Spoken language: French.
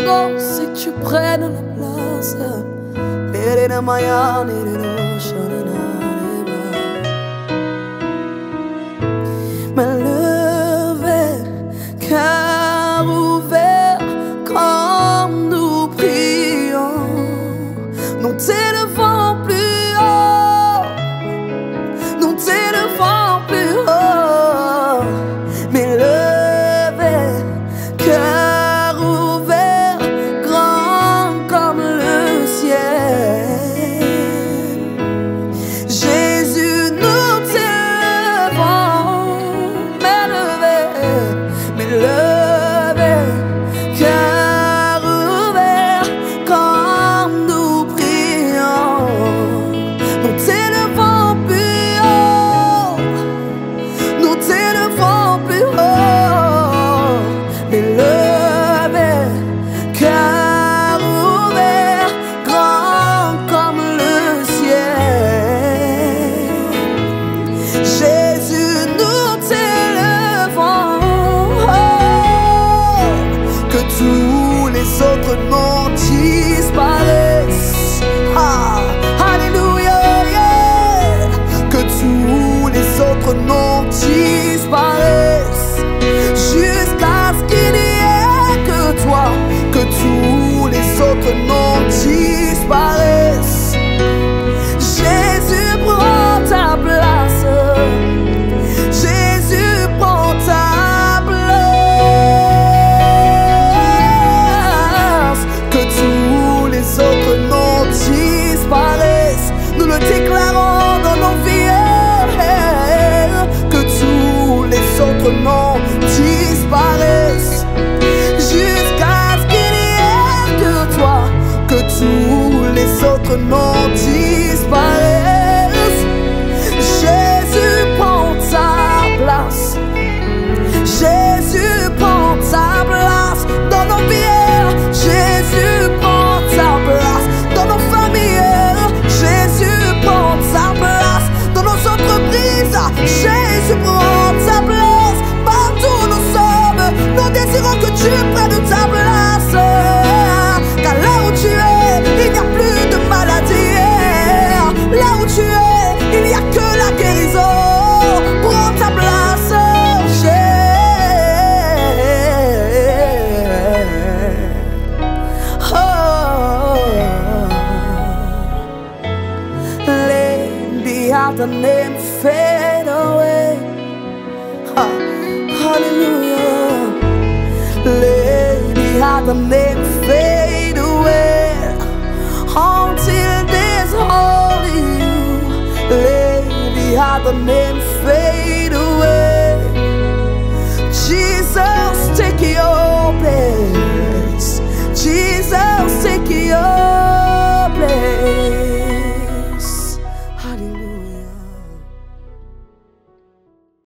c'est que tu prennes la place. Mais le verre, cœur ouvert, quand nous prions, nous t'élevons plus haut, nous t'élevons plus haut. Mais le verre, cœur ouvert, grand comme le ciel. Jésus, nous t'élevons. Levé, cœur ouvert, quand nous prions, nous t'élevons plus haut, nous t'élevons plus haut. Mais levé, cœur ouvert, grand comme le ciel. Jésus, nous t'élevons. Tous les autres noms disparaissent. Ah, alléluia, yeah. Que tous les autres noms disparaissent jusqu'à ce qu'il n'y ait que toi. Que tous les autres noms disparaissent. Jésus prend ta place. Jésus prend ta place. Autres noms disparaissent, nous le déclarons dans nos vies. Que tous les autres noms disparaissent jusqu'à ce qu'il n'y ait que toi. Que tous les autres noms disparaissent. Jésus prend ta place. Jésus prend ta place dans nos vies. Jésus prend ta place dans nos familles. Jésus prend sa place dans nos entreprises. Jésus prend sa place partout où nous sommes. Nous désirons que tu prennes ta place. Car là où tu es, il n'y a plus de maladie. Là où tu es, il n'y a que la guérison. Prends ta place. The name fade away. Hallelujah. Lady, how the name fade away until there's only you. Lady, how the name fade away. Jesus, take your place. Jesus.